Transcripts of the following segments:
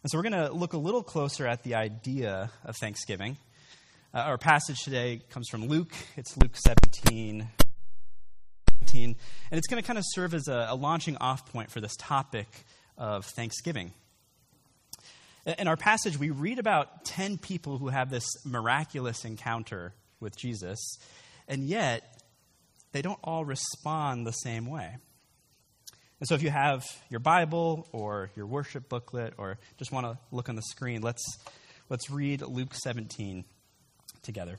And so we're going to look a little closer at the idea of Thanksgiving. Our passage today comes from Luke. It's Luke 17, and it's going to kind of serve as a launching off point for this topic of Thanksgiving. In our passage, we read about 10 people who have this miraculous encounter with Jesus, and yet they don't all respond the same way. And so if you have your Bible or your worship booklet or just want to look on the screen, let's read Luke 17 together.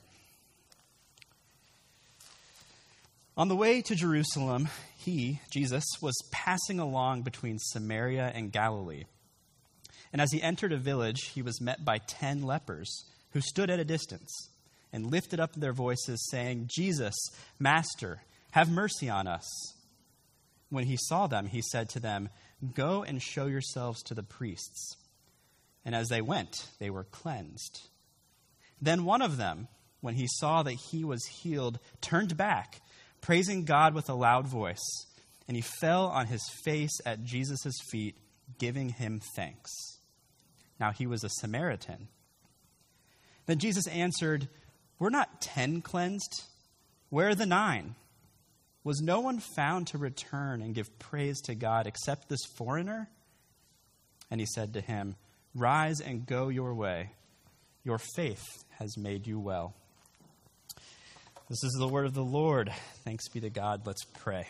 On the way to Jerusalem, Jesus, was passing along between Samaria and Galilee. And as he entered a village, he was met by 10 lepers who stood at a distance and lifted up their voices, saying, "Jesus, Master, have mercy on us." When he saw them, he said to them, "Go and show yourselves to the priests." And as they went, they were cleansed. Then one of them, when he saw that he was healed, turned back, praising God with a loud voice. And he fell on his face at Jesus' feet, giving him thanks. Now he was a Samaritan. Then Jesus answered, "Were not 10 cleansed? Where are the 9? Was no one found to return and give praise to God except this foreigner?" And he said to him, "Rise and go your way. Your faith has made you well." This is the word of the Lord. Thanks be to God. Let's pray.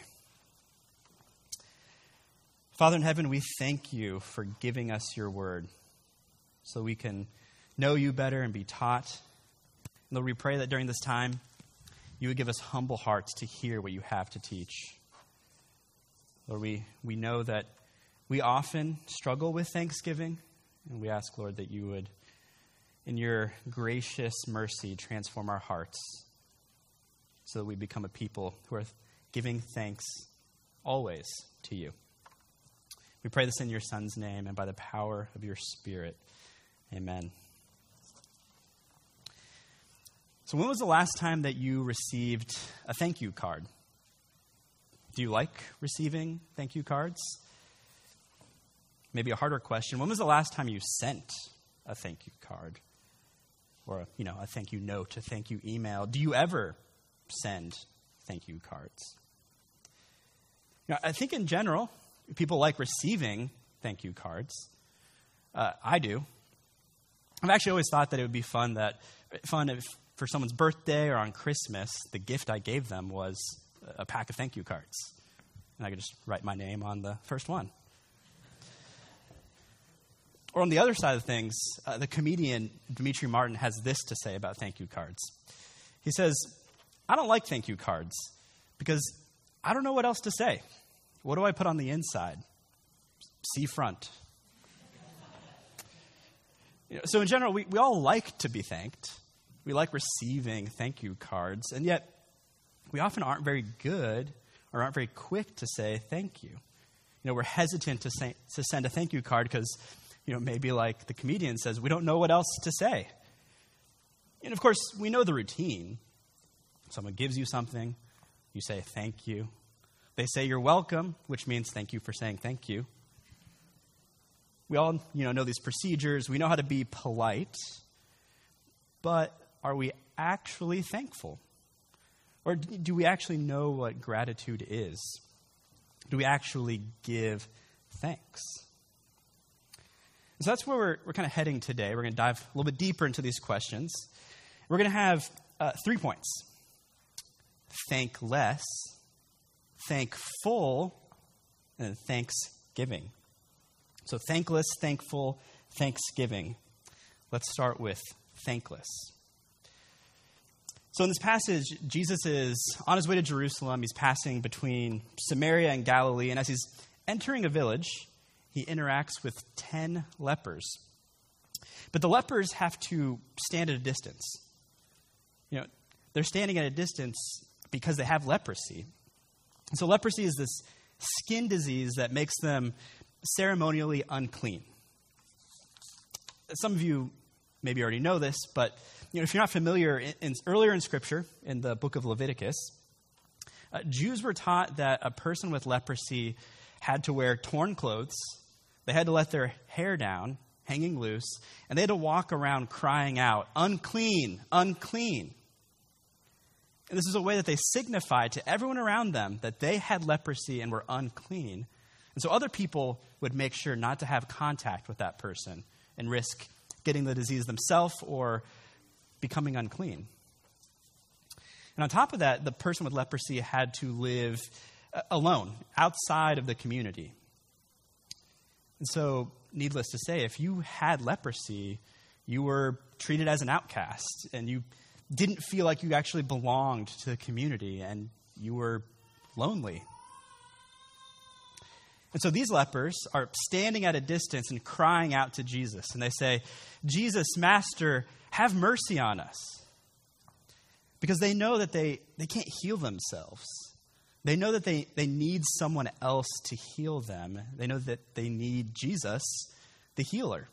Father in heaven, we thank you for giving us your word so we can know you better and be taught. And Lord, we pray that during this time, you would give us humble hearts to hear what you have to teach. Lord, we know that we often struggle with Thanksgiving, and we ask, Lord, that you would, in your gracious mercy, transform our hearts so that we become a people who are giving thanks always to you. We pray this in your Son's name and by the power of your Spirit. Amen. So when was the last time that you received a thank you card? Do you like receiving thank you cards? Maybe a harder question. When was the last time you sent a thank you card? Or a thank you note, a thank you email? Do you ever send thank you cards? I think in general, people like receiving thank you cards. I do. I've actually always thought that it would be fun if for someone's birthday or on Christmas, the gift I gave them was a pack of thank you cards. And I could just write my name on the first one. Or on the other side of things, the comedian Demetri Martin has this to say about thank you cards. He says, "I don't like thank you cards because I don't know what else to say. What do I put on the inside? See front." So in general, we all like to be thanked. We like receiving thank you cards, and yet we often aren't very good or aren't very quick to say thank you. We're hesitant to send a thank you card because, maybe like the comedian says, we don't know what else to say. And of course, we know the routine. Someone gives you something, you say thank you. They say you're welcome, which means thank you for saying thank you. We all, know these procedures. We know how to be polite. But are we actually thankful? Or do we actually know what gratitude is? Do we actually give thanks? So that's where we're kind of heading today. We're going to dive a little bit deeper into these questions. We're going to have 3 points. Thankless, thankful, and thanksgiving. So thankless, thankful, thanksgiving. Let's start with thankless. So in this passage, Jesus is on his way to Jerusalem. He's passing between Samaria and Galilee. And as he's entering a village, he interacts with 10 lepers. But the lepers have to stand at a distance. They're standing at a distance because they have leprosy. And so leprosy is this skin disease that makes them ceremonially unclean. Some of you maybe already know this, but if you're not familiar, earlier in Scripture, in the book of Leviticus, Jews were taught that a person with leprosy had to wear torn clothes, they had to let their hair down, hanging loose, and they had to walk around crying out, "Unclean, unclean." And this is a way that they signified to everyone around them that they had leprosy and were unclean. And so other people would make sure not to have contact with that person and risk getting the disease themselves or becoming unclean. And on top of that, the person with leprosy had to live alone, outside of the community. And so, needless to say, if you had leprosy, you were treated as an outcast, and you didn't feel like you actually belonged to the community, and you were lonely. And so these lepers are standing at a distance and crying out to Jesus. And they say, "Jesus, Master, have mercy on us." Because they know that they can't heal themselves. They know that they need someone else to heal them. They know that they need Jesus, the healer.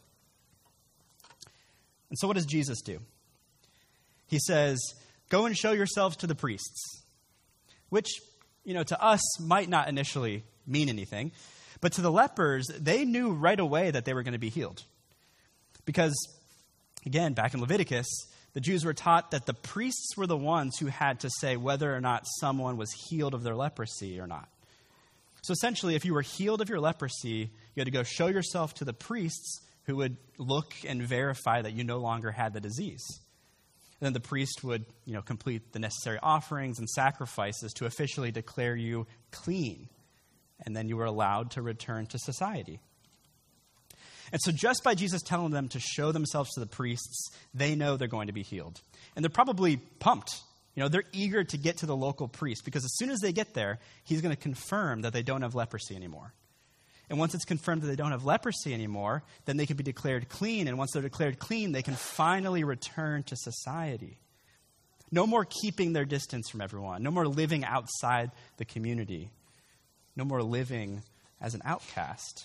And so what does Jesus do? He says, "Go and show yourselves to the priests," which, to us might not initially mean anything. But to the lepers, they knew right away that they were going to be healed. Because, again, back in Leviticus, the Jews were taught that the priests were the ones who had to say whether or not someone was healed of their leprosy or not. So essentially, if you were healed of your leprosy, you had to go show yourself to the priests who would look and verify that you no longer had the disease. And then the priest would, complete the necessary offerings and sacrifices to officially declare you clean. And then you were allowed to return to society. And so just by Jesus telling them to show themselves to the priests, they know they're going to be healed. And they're probably pumped. They're eager to get to the local priest, because as soon as they get there, he's going to confirm that they don't have leprosy anymore. And once it's confirmed that they don't have leprosy anymore, then they can be declared clean. And once they're declared clean, they can finally return to society. No more keeping their distance from everyone. No more living outside the community. No more living as an outcast.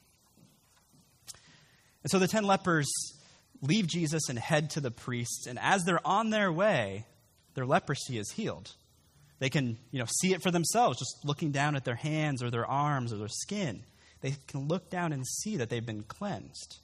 And so the 10 lepers leave Jesus and head to the priests. And as they're on their way, their leprosy is healed. They can, see it for themselves, just looking down at their hands or their arms or their skin. They can look down and see that they've been cleansed.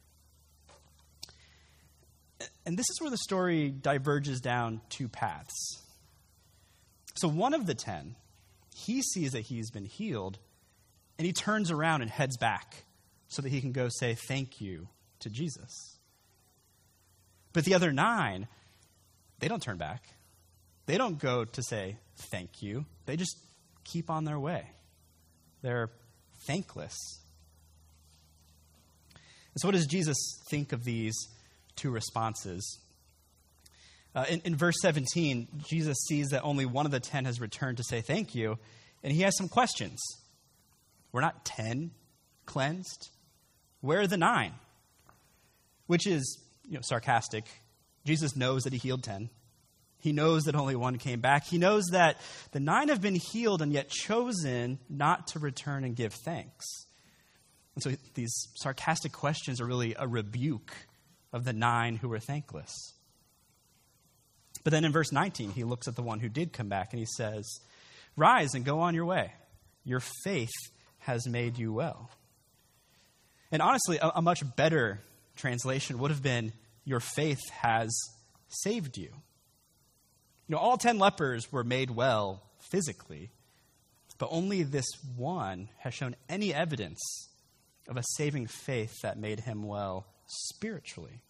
And this is where the story diverges down two paths. So one of the 10, he sees that he's been healed, and he turns around and heads back so that he can go say thank you to Jesus. But the other 9, they don't turn back. They don't go to say thank you. They just keep on their way. They're thankless. And so what does Jesus think of these two responses? In verse 17, Jesus sees that only one of the 10 has returned to say thank you, and he has some questions. We're not 10 cleansed. Where are the 9? Which is, sarcastic. Jesus knows that he healed 10. He knows that only 1 came back. He knows that the 9 have been healed and yet chosen not to return and give thanks. And so these sarcastic questions are really a rebuke of the 9 who were thankless. But then in verse 19, he looks at the one who did come back and he says, "Rise and go on your way. Your faith has made you well." And honestly, a much better translation would have been, "Your faith has saved you." All 10 lepers were made well physically, but only this one has shown any evidence of a saving faith that made him well spiritually.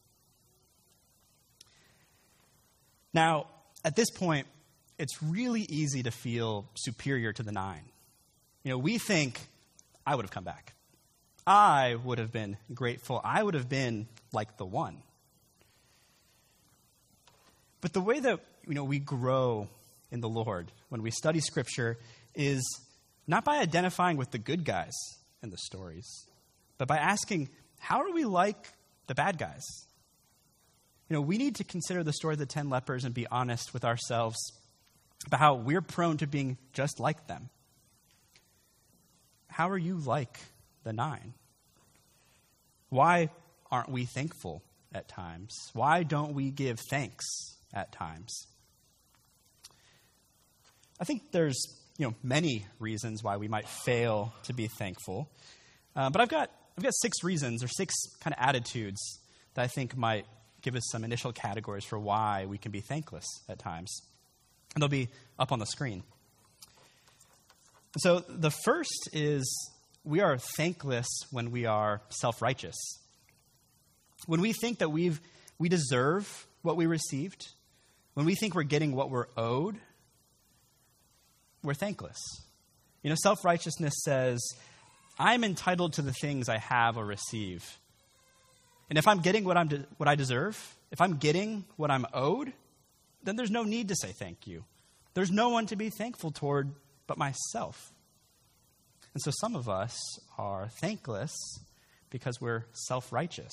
Now, at this point, it's really easy to feel superior to the 9. We think, I would have come back. I would have been grateful. I would have been like the 1. But the way that we grow in the Lord when we study Scripture is not by identifying with the good guys in the stories, but by asking, how are we like the bad guys? We need to consider the story of the 10 lepers and be honest with ourselves about how we're prone to being just like them. How are you like the 9? Why aren't we thankful at times? Why don't we give thanks at times? I think there's, many reasons why we might fail to be thankful. But I've got I've got 6 reasons or 6 kind of attitudes that I think might give us some initial categories for why we can be thankless at times. And they'll be up on the screen. So the first is we are thankless when we are self-righteous. When we think that we deserve what we received, when we think we're getting what we're owed, we're thankless. Self-righteousness says, I'm entitled to the things I have or receive. And if I'm getting what I deserve, if I'm getting what I'm owed, then there's no need to say thank you. There's no one to be thankful toward but myself. And so some of us are thankless because we're self-righteous.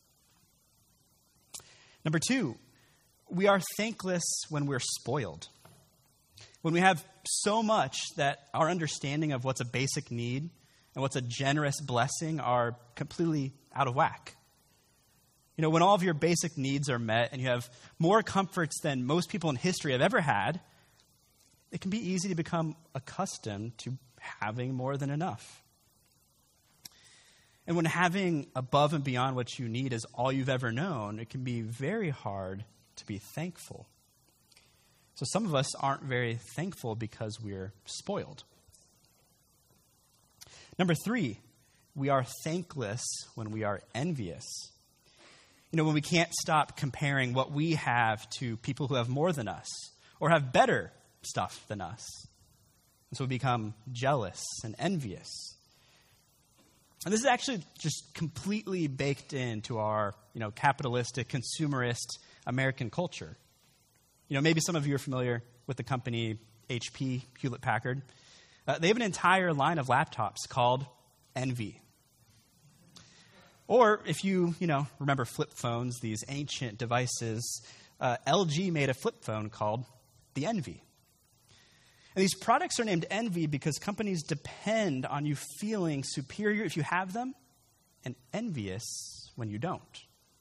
Number 2, we are thankless when we're spoiled. When we have so much that our understanding of what's a basic need and what's a generous blessing are completely out of whack. When all of your basic needs are met and you have more comforts than most people in history have ever had, it can be easy to become accustomed to having more than enough. And when having above and beyond what you need is all you've ever known, it can be very hard to be thankful. So some of us aren't very thankful because we're spoiled. Number 3, we are thankless when we are envious. When we can't stop comparing what we have to people who have more than us or have better stuff than us. And so we become jealous and envious. And this is actually just completely baked into our, capitalistic, consumerist American culture. Maybe some of you are familiar with the company HP, Hewlett-Packard. They have an entire line of laptops called Envy. Or if you, remember flip phones, these ancient devices, LG made a flip phone called the Envy. And these products are named Envy because companies depend on you feeling superior if you have them and envious when you don't.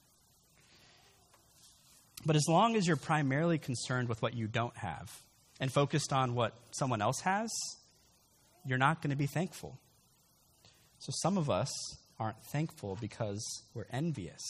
But as long as you're primarily concerned with what you don't have and focused on what someone else has, you're not going to be thankful. So some of us aren't thankful because we're envious.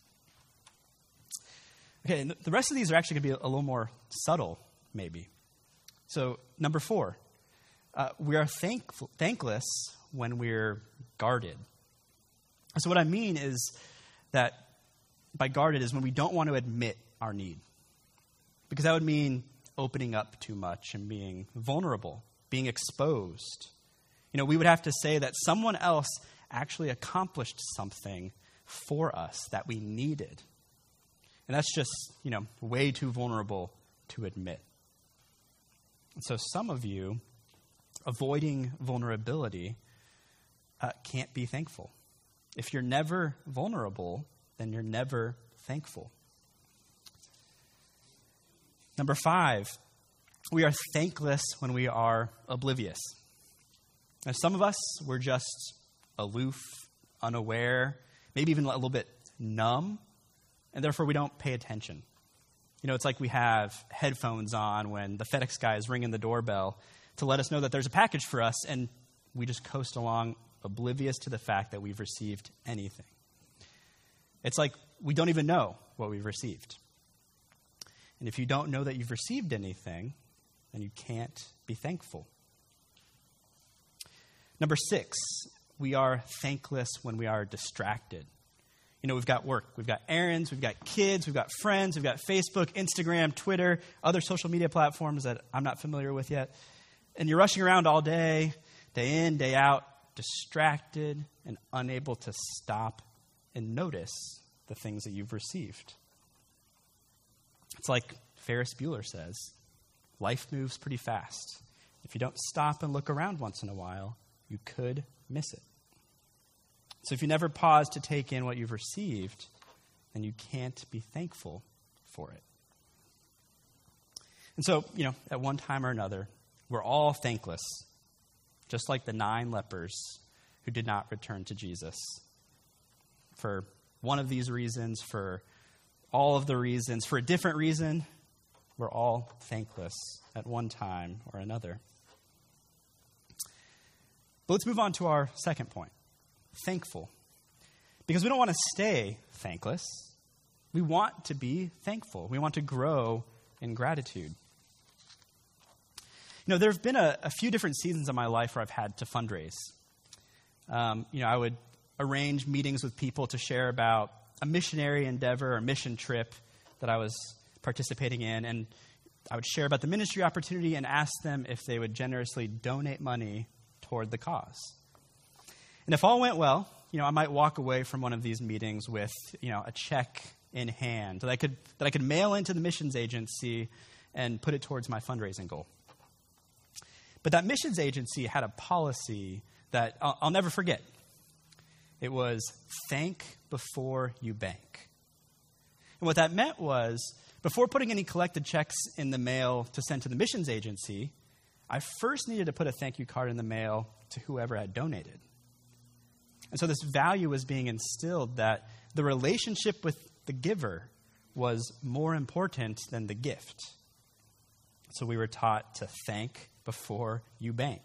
Okay, and the rest of these are actually going to be a little more subtle, maybe. So, number 4, we are thankless when we're guarded. So what I mean is that by guarded is when we don't want to admit our need. Because that would mean opening up too much and being vulnerable, being exposed. We would have to say that someone else actually accomplished something for us that we needed. And that's just, way too vulnerable to admit. And so some of you, avoiding vulnerability, can't be thankful. If you're never vulnerable, then you're never thankful. Number 5, we are thankless when we are oblivious. Now, some of us, we're just aloof, unaware, maybe even a little bit numb, and therefore we don't pay attention. It's like we have headphones on when the FedEx guy is ringing the doorbell to let us know that there's a package for us, and we just coast along oblivious to the fact that we've received anything. It's like we don't even know what we've received. And if you don't know that you've received anything, then you can't be thankful. Number 6, we are thankless when we are distracted. We've got work, we've got errands, we've got kids, we've got friends, we've got Facebook, Instagram, Twitter, other social media platforms that I'm not familiar with yet. And you're rushing around all day in, day out, distracted and unable to stop and notice the things that you've received. It's like Ferris Bueller says, life moves pretty fast. If you don't stop and look around once in a while, you could miss it. So if you never pause to take in what you've received, then you can't be thankful for it. And so, at one time or another, we're all thankless, just like the 9 lepers who did not return to Jesus. For one of these reasons, for all of the reasons, for a different reason, we're all thankless at one time or another. But let's move on to our second point. Thankful. Because we don't want to stay thankless. We want to be thankful. We want to grow in gratitude. There have been a few different seasons of my life where I've had to fundraise. I would arrange meetings with people to share about a missionary endeavor or mission trip that I was participating in, and I would share about the ministry opportunity and ask them if they would generously donate money toward the cause. And if all went well, I might walk away from one of these meetings with, a check in hand that I could mail into the missions agency and put it towards my fundraising goal. But that missions agency had a policy that I'll never forget. It was thank before you bank. And what that meant was, before putting any collected checks in the mail to send to the missions agency, I first needed to put a thank you card in the mail to whoever had donated. And so this value was being instilled that the relationship with the giver was more important than the gift. So we were taught to thank before you bank.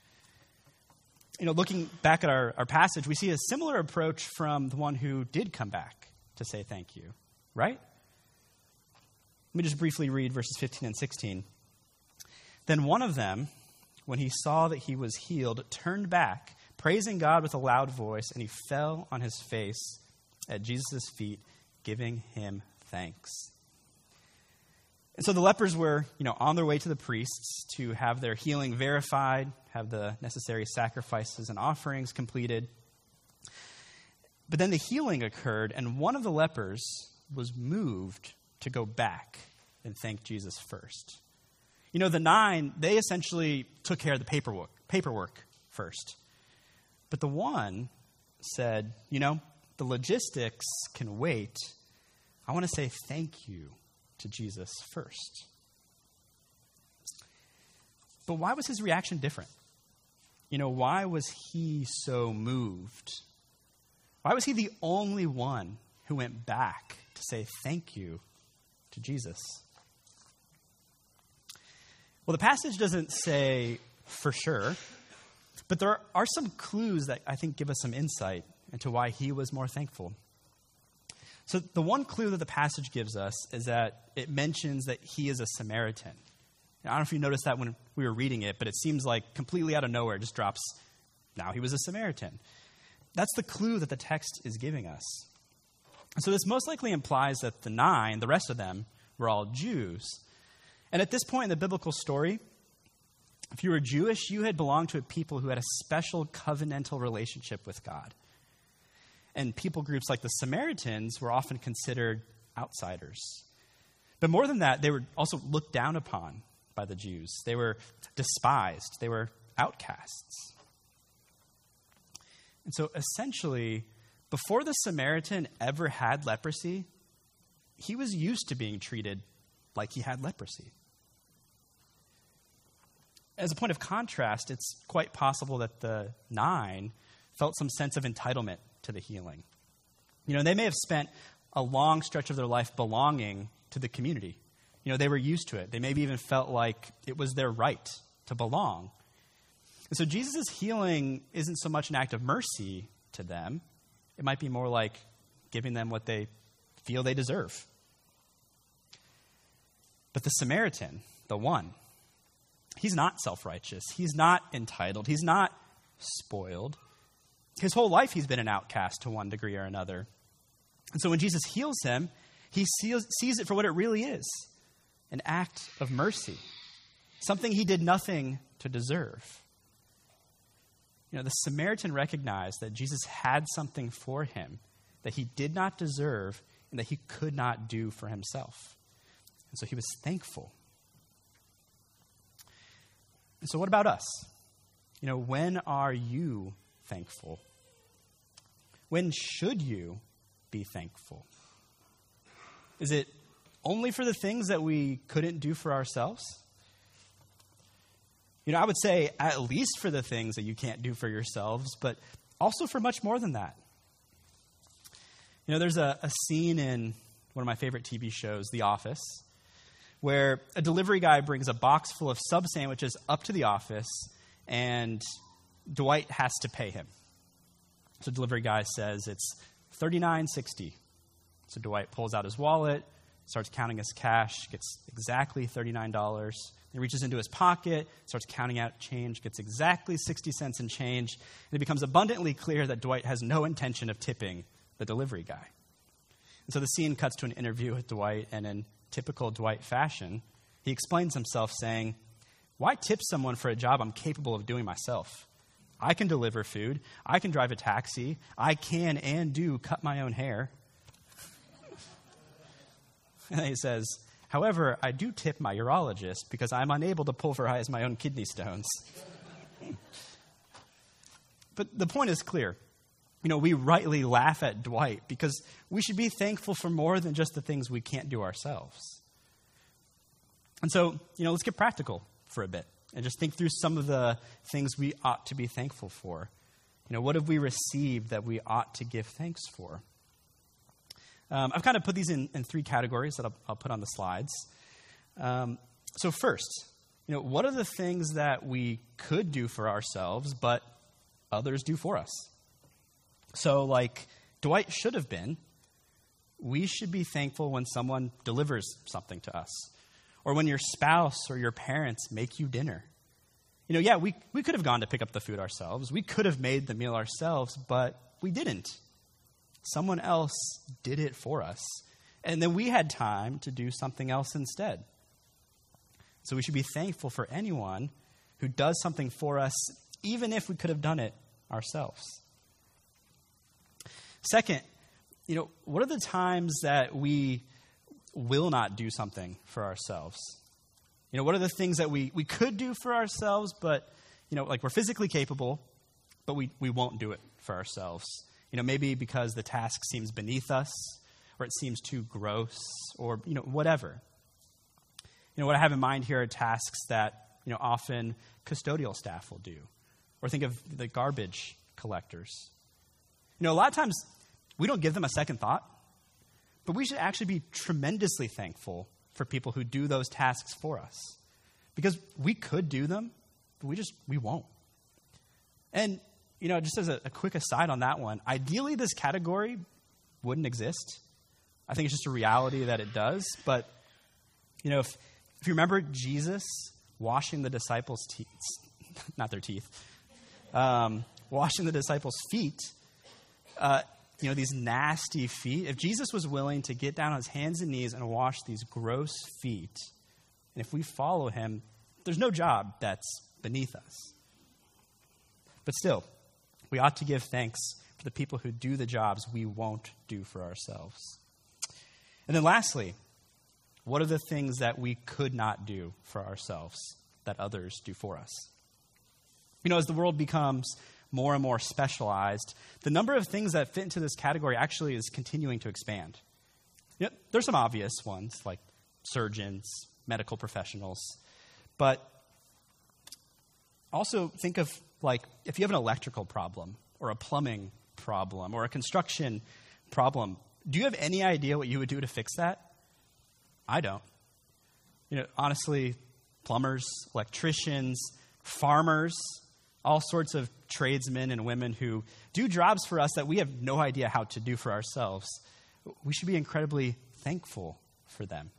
Looking back at our passage, we see a similar approach from the one who did come back to say thank you, right? Let me just briefly read verses 15 and 16. Then one of them, when he saw that he was healed, turned back, praising God with a loud voice, and he fell on his face at Jesus' feet, giving him thanks. And so the lepers were, on their way to the priests to have their healing verified, have the necessary sacrifices and offerings completed. But then the healing occurred, and one of the lepers was moved to go back and thank Jesus first. The 9, they essentially took care of the paperwork first. But the one said, the logistics can wait. I want to say thank you to Jesus first. But why was his reaction different? Why was he so moved? Why was he the only one who went back to say thank you to Jesus? Well, the passage doesn't say for sure, but there are some clues that I think give us some insight into why he was more thankful. So the one clue that the passage gives us is that it mentions that he is a Samaritan. I don't know if you noticed that when we were reading it, but it seems like completely out of nowhere it just drops, now he was a Samaritan. That's the clue that the text is giving us. And so this most likely implies that the 9, the rest of them, were all Jews. And at this point in the biblical story, if you were Jewish, you had belonged to a people who had a special covenantal relationship with God. And people groups like the Samaritans were often considered outsiders. But more than that, they were also looked down upon by the Jews. They were despised. They were outcasts. And so essentially, before the Samaritan ever had leprosy, he was used to being treated like he had leprosy. As a point of contrast, it's quite possible that the 9 felt some sense of entitlement to the healing. They may have spent a long stretch of their life belonging to the community. They were used to it. They maybe even felt like it was their right to belong. And so Jesus' healing isn't so much an act of mercy to them. It might be more like giving them what they feel they deserve. But the Samaritan, the one, he's not self-righteous. He's not entitled. He's not spoiled. His whole life he's been an outcast to one degree or another. And so when Jesus heals him, he sees it for what it really is, an act of mercy, something he did nothing to deserve. The Samaritan recognized that Jesus had something for him that he did not deserve and that he could not do for himself. And so he was thankful. And so what about us? When are you thankful? When should you be thankful? Is it only for the things that we couldn't do for ourselves? I would say at least for the things that you can't do for yourselves, but also for much more than that. There's a scene in one of my favorite TV shows, The Office, where a delivery guy brings a box full of sub sandwiches up to the office, and Dwight has to pay him. So delivery guy says it's $39.60. So Dwight pulls out his wallet, starts counting his cash, gets exactly $39. He reaches into his pocket, starts counting out change, gets exactly 60 cents in change, and it becomes abundantly clear that Dwight has no intention of tipping the delivery guy. And so the scene cuts to an interview with Dwight, and in typical Dwight fashion, he explains himself saying, "Why tip someone for a job I'm capable of doing myself? I can deliver food, I can drive a taxi, I can and do cut my own hair." And he says, "However, I do tip my urologist because I'm unable to pulverize my own kidney stones." But the point is clear. We rightly laugh at Dwight because we should be thankful for more than just the things we can't do ourselves. And so, let's get practical for a bit and just think through some of the things we ought to be thankful for. What have we received that we ought to give thanks for? I've kind of put these in three categories that I'll put on the slides. So first, what are the things that we could do for ourselves, but others do for us? So like Dwight should have been, we should be thankful when someone delivers something to us, or when your spouse or your parents make you dinner. We could have gone to pick up the food ourselves. We could have made the meal ourselves, but we didn't. Someone else did it for us. And then we had time to do something else instead. So we should be thankful for anyone who does something for us, even if we could have done it ourselves. Second, what are the times that we will not do something for ourselves? What are the things that we could do for ourselves, but, like we're physically capable, but we won't do it for ourselves? Maybe because the task seems beneath us, or it seems too gross, or, whatever. What I have in mind here are tasks that, often custodial staff will do. Or think of the garbage collectors. A lot of times we don't give them a second thought, but we should actually be tremendously thankful for people who do those tasks for us. Because we could do them, but we won't. And, just as a quick aside on that one, ideally this category wouldn't exist. I think it's just a reality that it does. But, if you remember Jesus washing the disciples' teeth, not their teeth, washing the disciples' feet, these nasty feet. If Jesus was willing to get down on his hands and knees and wash these gross feet, and if we follow him, there's no job that's beneath us. But still, we ought to give thanks for the people who do the jobs we won't do for ourselves. And then lastly, what are the things that we could not do for ourselves that others do for us? As the world becomes more and more specialized, the number of things that fit into this category actually is continuing to expand. There's some obvious ones like surgeons, medical professionals, but also think of like if you have an electrical problem or a plumbing problem or a construction problem, do you have any idea what you would do to fix that? I don't. Honestly, plumbers, electricians, farmers, all sorts of tradesmen and women who do jobs for us that we have no idea how to do for ourselves. We should be incredibly thankful for them.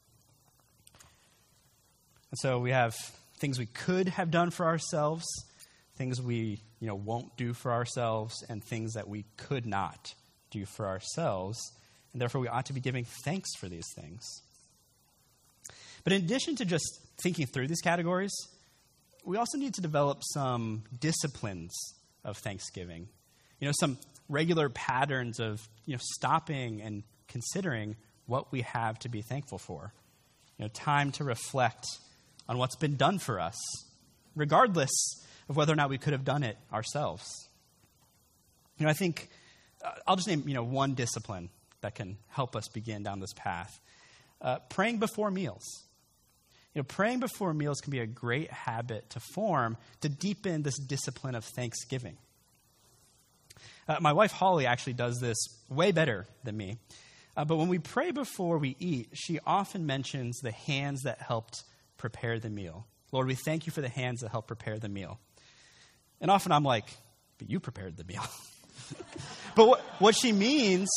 And so we have things we could have done for ourselves, things we, won't do for ourselves, and things that we could not do for ourselves. And therefore, we ought to be giving thanks for these things. But in addition to just thinking through these categories, we also need to develop some disciplines of thanksgiving. Some regular patterns of, stopping and considering what we have to be thankful for. Time to reflect on what's been done for us, regardless of whether or not we could have done it ourselves. I think I'll just name, one discipline that can help us begin down this path. Praying before meals. Praying before meals can be a great habit to form to deepen this discipline of thanksgiving. My wife, Holly, actually does this way better than me. But when we pray before we eat, she often mentions the hands that helped prepare the meal. Lord, we thank you for the hands that helped prepare the meal. And often I'm like, but you prepared the meal. But what she means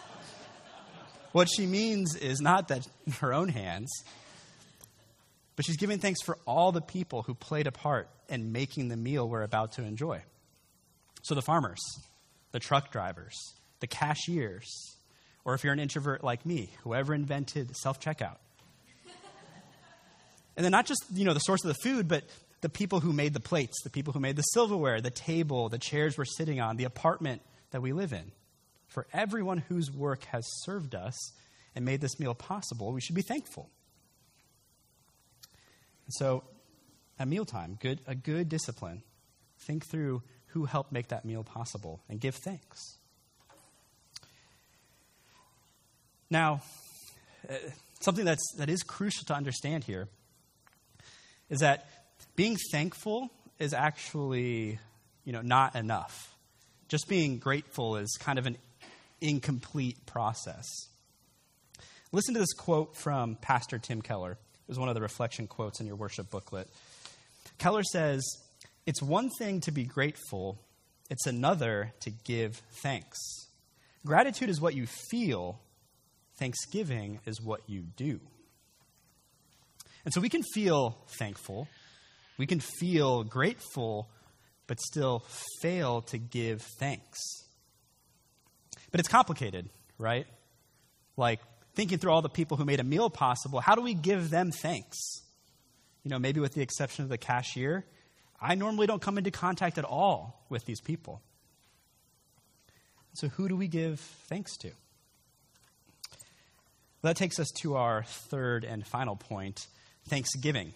is not that her own hands, but she's giving thanks for all the people who played a part in making the meal we're about to enjoy. So the farmers, the truck drivers, the cashiers, or if you're an introvert like me, whoever invented self-checkout. And then not just, the source of the food, but the people who made the plates, the people who made the silverware, the table, the chairs we're sitting on, the apartment that we live in. For everyone whose work has served us and made this meal possible, we should be thankful. And so, at mealtime, a good discipline. Think through who helped make that meal possible and give thanks. Now, something that is crucial to understand here is that being thankful is actually, not enough. Just being grateful is kind of an incomplete process. Listen to this quote from Pastor Tim Keller. It was one of the reflection quotes in your worship booklet. Keller says, "It's one thing to be grateful, it's another to give thanks. Gratitude is what you feel, thanksgiving is what you do." And so we can feel thankful, we can feel grateful, but still fail to give thanks. But it's complicated, right? Like thinking through all the people who made a meal possible, how do we give them thanks? Maybe with the exception of the cashier, I normally don't come into contact at all with these people. So who do we give thanks to? That takes us to our third and final point, Thanksgiving.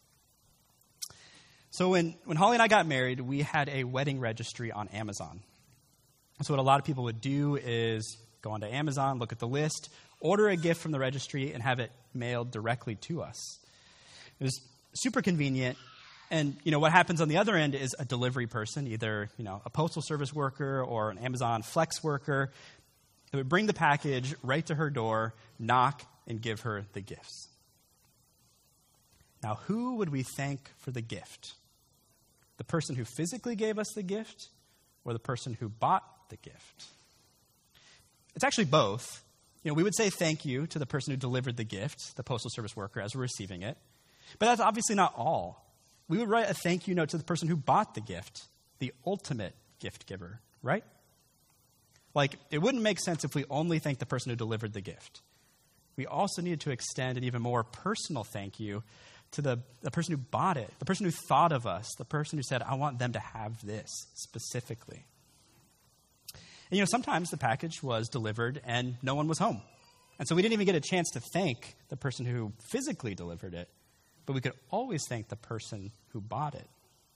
So when Holly and I got married, we had a wedding registry on Amazon. So what a lot of people would do is go onto Amazon, look at the list, order a gift from the registry, and have it mailed directly to us. It was super convenient. And, what happens on the other end is a delivery person, either, a postal service worker or an Amazon Flex worker, that would bring the package right to her door, knock, and give her the gifts. Now, who would we thank for the gift? The person who physically gave us the gift or the person who bought the gift? It's actually both. We would say thank you to the person who delivered the gift, the postal service worker, as we're receiving it. But that's obviously not all. We would write a thank you note to the person who bought the gift, the ultimate gift giver, right? Like, it wouldn't make sense if we only thanked the person who delivered the gift. We also needed to extend an even more personal thank you to the person who bought it, the person who thought of us, the person who said, I want them to have this specifically. And sometimes the package was delivered and no one was home. And so we didn't even get a chance to thank the person who physically delivered it, but we could always thank the person who bought it.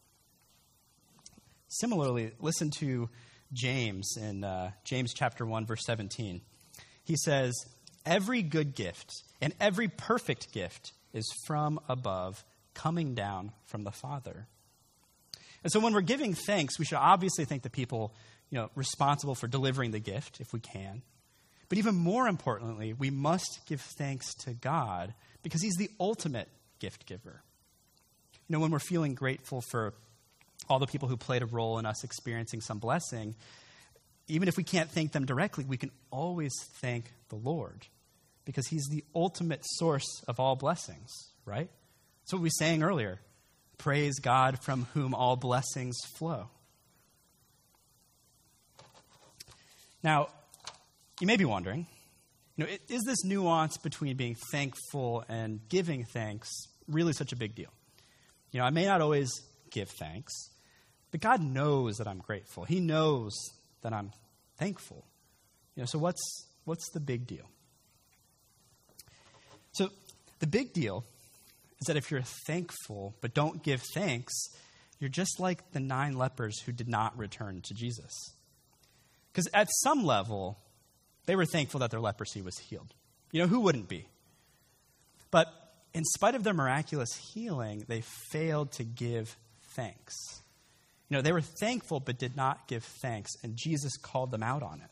Similarly, listen to James in James chapter 1, verse 17. He says, "Every good gift and every perfect gift is from above, coming down from the Father." And so when we're giving thanks, we should obviously thank the people, responsible for delivering the gift, if we can. But even more importantly, we must give thanks to God because He's the ultimate gift giver. When we're feeling grateful for all the people who played a role in us experiencing some blessing, even if we can't thank them directly, we can always thank the Lord because He's the ultimate source of all blessings, right? That's what we sang earlier. Praise God from whom all blessings flow. Now, you may be wondering, is this nuance between being thankful and giving thanks really such a big deal? I may not always give thanks, but God knows that I'm grateful. He knows that I'm thankful. So what's the big deal? So the big deal is that if you're thankful but don't give thanks, you're just like the 9 lepers who did not return to Jesus. Because at some level, they were thankful that their leprosy was healed. Who wouldn't be? But in spite of their miraculous healing, they failed to give thanks. They were thankful but did not give thanks, and Jesus called them out on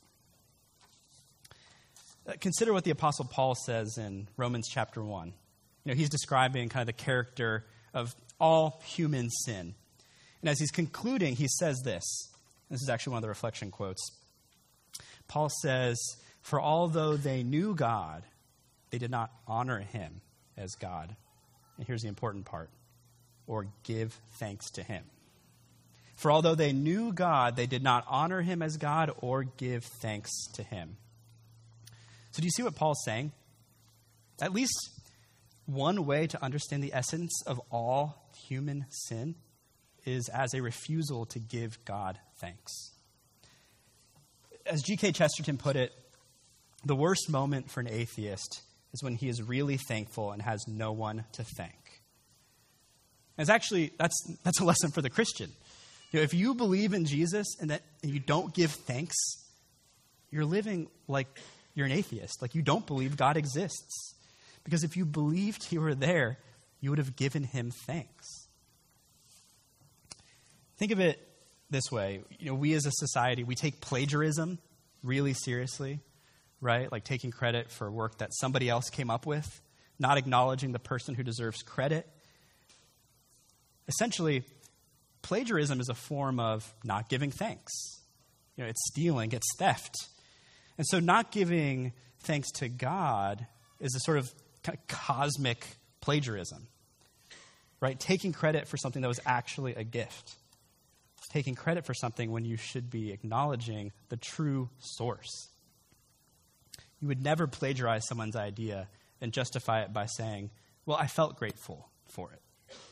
it. Consider what the Apostle Paul says in Romans chapter 1. He's describing kind of the character of all human sin. And as he's concluding, he says this, This is actually one of the reflection quotes. Paul says, "For although they knew God, they did not honor him as God." And here's the important part, or give thanks to him. For although they knew God, they did not honor him as God or give thanks to him. So do you see what Paul's saying? At least one way to understand the essence of all human sin is as a refusal to give God thanks. As G.K. Chesterton put it, the worst moment for an atheist is when he is really thankful and has no one to thank. And that's a lesson for the Christian. If you believe in Jesus and you don't give thanks, you're living like you're an atheist, like you don't believe God exists. Because if you believed he were there, you would have given him thanks. Think of it this way. We as a society, we take plagiarism really seriously, right? Like taking credit for work that somebody else came up with, not acknowledging the person who deserves credit. Essentially, plagiarism is a form of not giving thanks. It's stealing, it's theft. And so not giving thanks to God is a sort of kind of cosmic plagiarism, right? Taking credit for something that was actually a gift. Taking credit for something when you should be acknowledging the true source. You would never plagiarize someone's idea and justify it by saying, well, I felt grateful for it.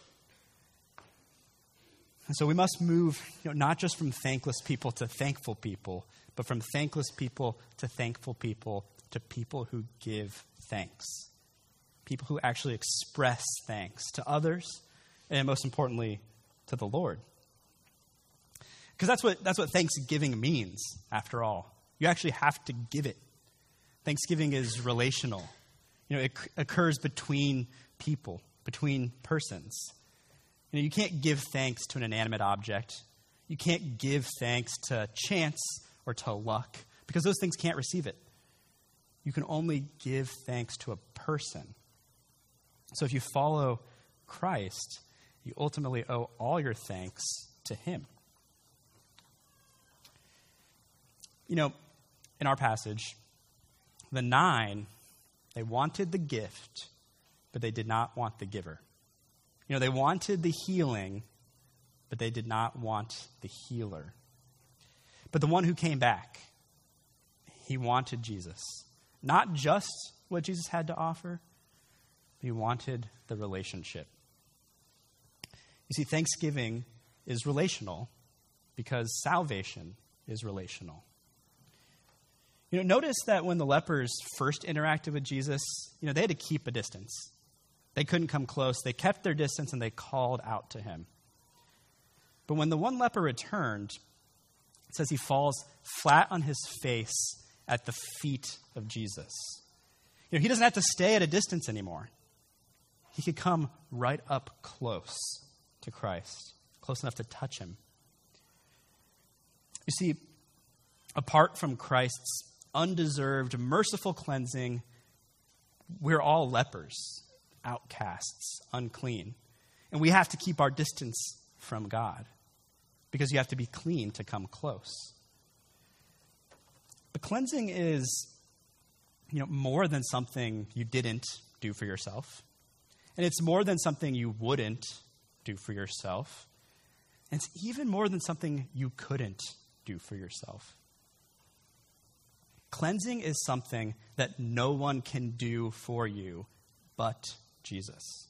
And so we must move, not just from thankless people to thankful people, but from thankless people to thankful people to people who give thanks. People who actually express thanks to others, and most importantly, to the Lord. Because that's what Thanksgiving means, after all. You actually have to give it. Thanksgiving is relational. It occurs between people, between persons. You can't give thanks to an inanimate object. You can't give thanks to chance or to luck, because those things can't receive it. You can only give thanks to a person. So if you follow Christ, you ultimately owe all your thanks to him. In our passage, the 9, they wanted the gift, but they did not want the giver. They wanted the healing, but they did not want the healer. But the one who came back, he wanted Jesus. Not just what Jesus had to offer, but he wanted the relationship. You see, Thanksgiving is relational because salvation is relational. Notice that when the lepers first interacted with Jesus, they had to keep a distance. They couldn't come close. They kept their distance and they called out to him. But when the one leper returned, it says he falls flat on his face at the feet of Jesus. He doesn't have to stay at a distance anymore. He could come right up close to Christ, close enough to touch him. You see, apart from Christ's undeserved, merciful cleansing, we're all lepers, outcasts, unclean. And we have to keep our distance from God because you have to be clean to come close. But cleansing is, more than something you didn't do for yourself. And it's more than something you wouldn't do for yourself. And it's even more than something you couldn't do for yourself. Cleansing is something that no one can do for you but Jesus.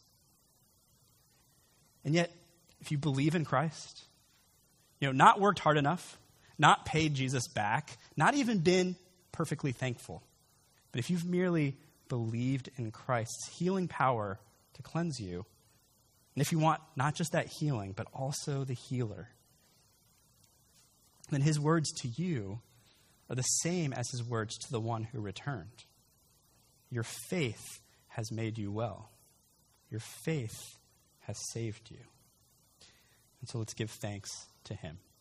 And yet, if you believe in Christ, not worked hard enough, not paid Jesus back, not even been perfectly thankful, but if you've merely believed in Christ's healing power to cleanse you, and if you want not just that healing, but also the healer, then his words to you are the same as his words to the one who returned. Your faith has made you well. Your faith has saved you. And so let's give thanks to him.